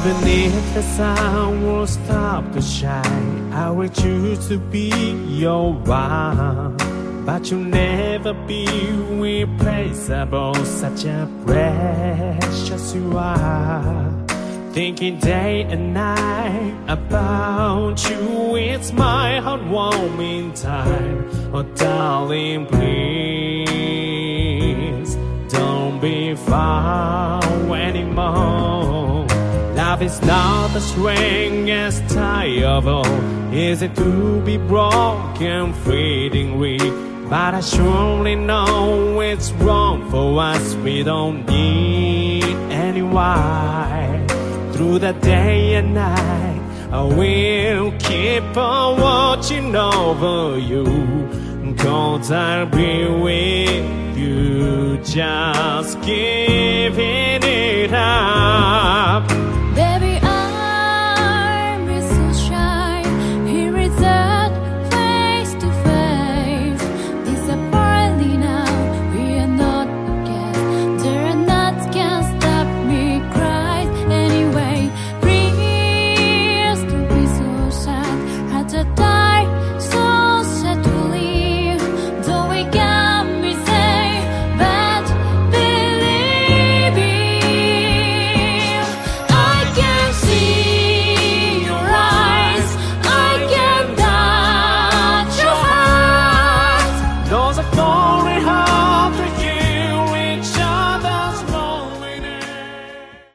Even if the sun will stop to shine, I will choose to be your one. But you'll never be replaceable, such a precious you are. Thinking day and night about you, it's my heartwarming time. Oh darling, please don't be far anymore. Love is not the strongest tie of all. Is it to be broken, fading weak? But I surely know it's wrong for us. We don't need anyone. Through the day and night, I will keep on watching over you, 'cause I'll be with you, just giving it up. Baby, I'm so shy. Here is that face to face. Disappointingly now, we are not again. There are nothing can stop me crying anyway. Please don't be so sad. Had to die so sadly. Though we got me say, but believing. I can see your eyes. I can touch your heart. Those are